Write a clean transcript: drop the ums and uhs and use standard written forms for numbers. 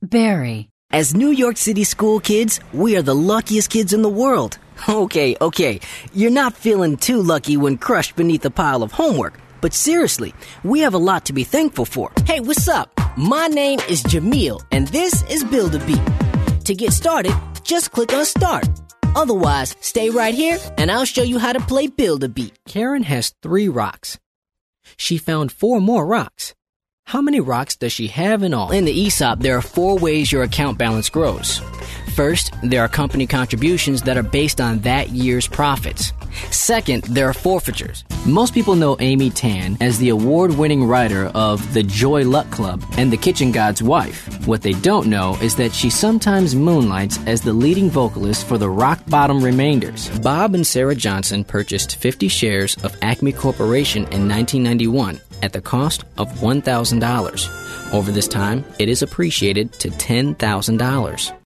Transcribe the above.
Barry. As New York City school kids, we are the luckiest kids in the world. Okay, you're not feeling too lucky when crushed beneath a pile of homework. But seriously, we have a lot to be thankful for. Hey, what's up? My name is Jamil, and this is Build-A-Beat. To get started, just click on Start. Otherwise, stay right here, and I'll show you how to play Build-A-Beat. Karen has 3 rocks. She found 4 more rocks. How many rocks does she have in all? In the ESOP, there are 4 ways your account balance grows. First, there are company contributions that are based on that year's profits. Second, there are forfeitures. Most people know Amy Tan as the award-winning writer of The Joy Luck Club and The Kitchen God's Wife. What they don't know is that she sometimes moonlights as the leading vocalist for the Rock Bottom Remainders. Bob and Sarah Johnson purchased 50 shares of Acme Corporation in 1991 at the cost of $1,000. Over this time, it is appreciated to $10,000.